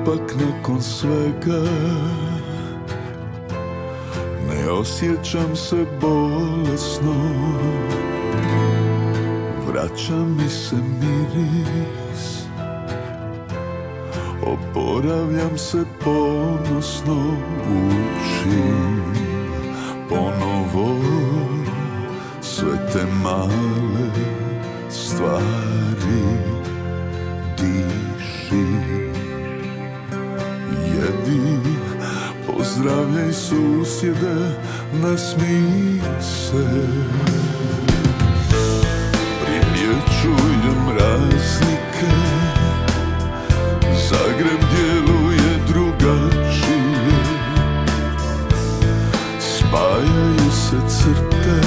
ipak nakon svega ne osjećam se bolesno. Vraća mi se miris, oporavljam se ponosno, učim ponovo sve te male stvari. Diši, jedi, pozdravljaj susjede, nasmij se. Primjećujem razlike, Zagreb djeluje drugačije, spajaju se crte,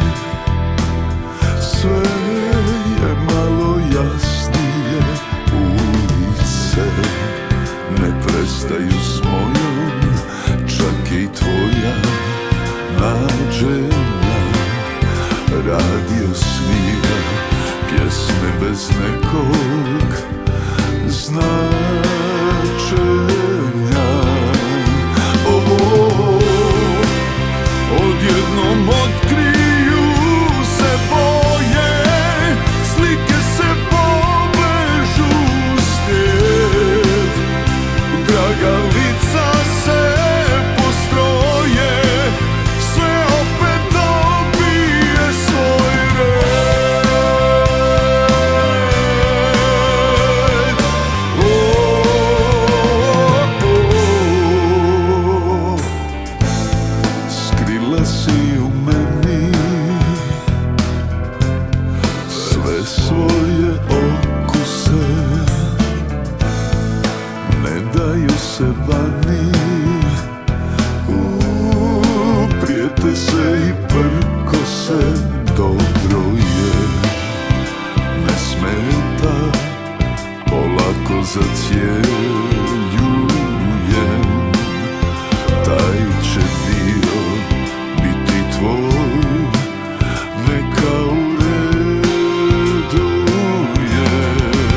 sve je malo jasnije, ulice ne prestaju s mojom, čak i tvoja nađena. Radio svira pjesme bez nekog značenja. Odjednom otkriju se boje, slike se povežu u slijed, draga lica se postroje, sve opet dobije svoj red. Skrila si u meni sve svoje okuse, ne daju se vani, prijete se i prkose, dobro je, ne smeta, polako zacjeljujem, taj će dio biti tvoj, neka u redu je.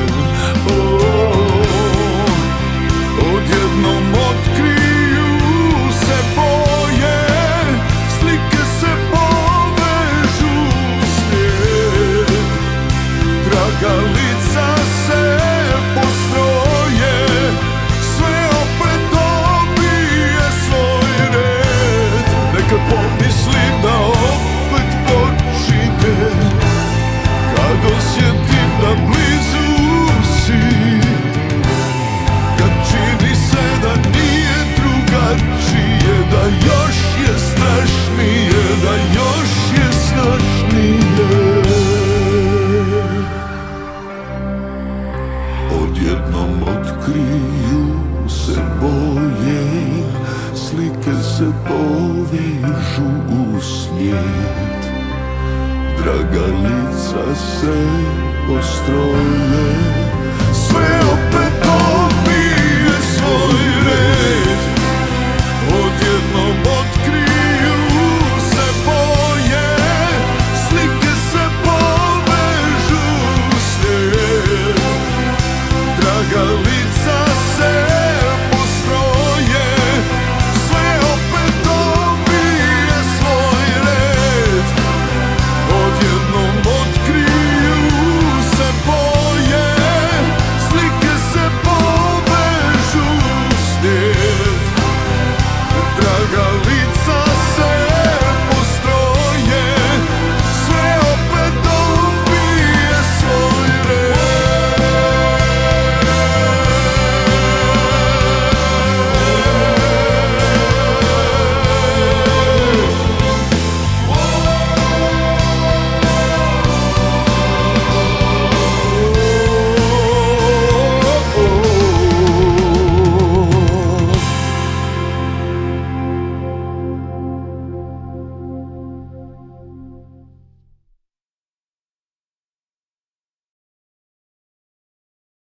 Odjednom otkriju se boje, slike se povežu u slijed, draga lica se postroje, sve opet dobije svoj red. Neka pomislim da opet počinje, kad osjetim da blizu si, kad čini se da nije drugačije, da još je strašnije, da još je snažnije. Odjednom otkriju se boje, slike se povežu u slijed, draga lica se postroje, sve opet dobije svoj